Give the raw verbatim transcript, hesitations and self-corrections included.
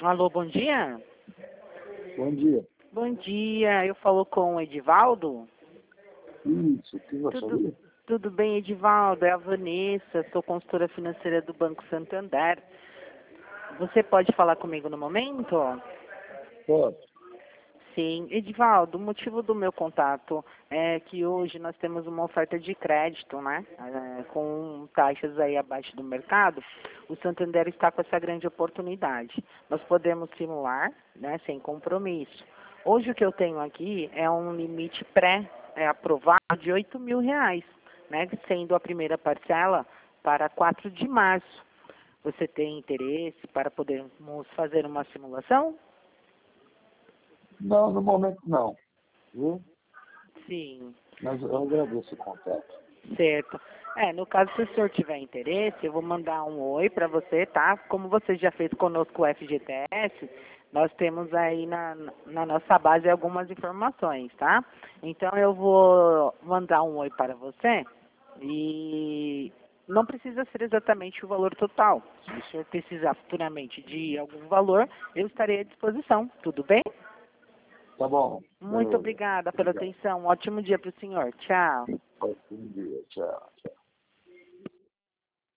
Alô, bom dia? Bom dia. Bom dia, eu falo com o Edivaldo? Isso, que Tudo, gostaria? tudo bem, Edivaldo? É a Vanessa, sou consultora financeira do Banco Santander. Você pode falar comigo no momento? Pode. Sim, Edivaldo, o motivo do meu contato é que hoje nós temos uma oferta de crédito, né? É, com taxas aí abaixo do mercado. O Santander está com essa grande oportunidade. Nós podemos simular, né, sem compromisso. Hoje o que eu tenho aqui é um limite pré-aprovado de oito mil reais, né? Sendo a primeira parcela para quatro de março. Você tem interesse para podermos fazer uma simulação? Não, no momento não. Viu? Sim. Mas eu agradeço o contato. Certo. É, no caso, se o senhor tiver interesse, eu vou mandar um oi para você, tá? Como você já fez conosco o F G T S, nós temos aí na, na nossa base algumas informações, tá? Então, eu vou mandar um oi para você e não precisa ser exatamente o valor total. Se o senhor precisar futuramente de algum valor, eu estarei à disposição. Tudo bem? Tá bom. Muito Beleza. obrigada pela Obrigado. atenção. Um ótimo dia para o senhor. Tchau. Bom dia. Tchau. Tchau.